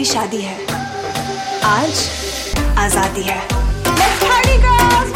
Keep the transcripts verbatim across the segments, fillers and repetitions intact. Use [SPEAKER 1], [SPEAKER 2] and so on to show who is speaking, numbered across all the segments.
[SPEAKER 1] मेरी शादी है, आज आजादी है। Let's party girls!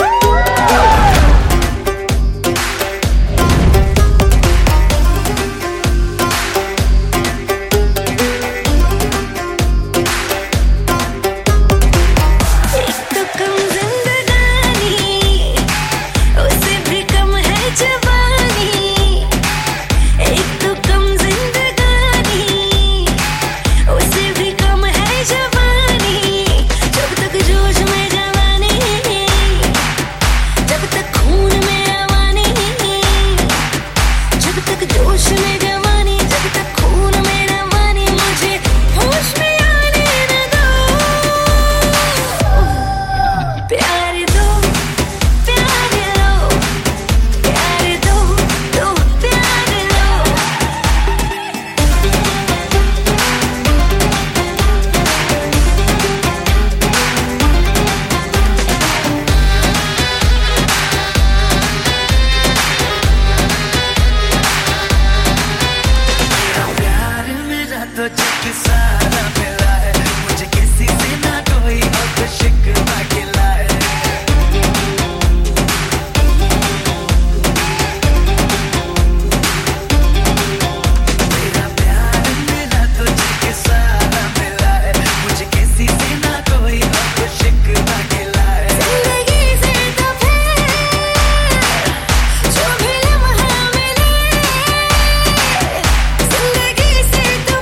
[SPEAKER 2] तो जग सारा मिला है, मुझे किसी से ना कोई अब शिकवा गिला है। मेरा प्यार मिला तो जग सारा मिला है, मुझे किसी से ना कोई अब शिकवा गिला है।
[SPEAKER 3] जिंदगी से तो फिर जो भी लम्हा मिले, जिंदगी से तो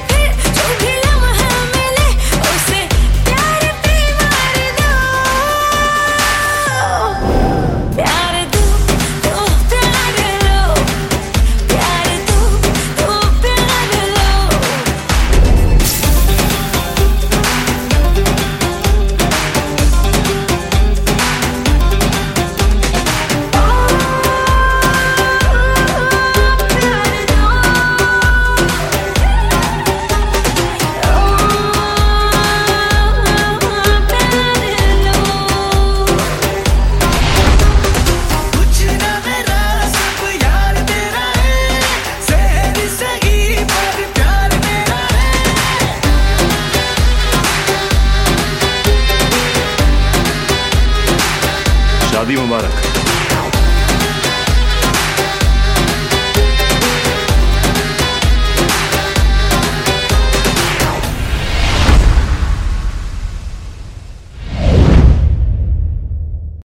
[SPEAKER 4] शादी मुबारक।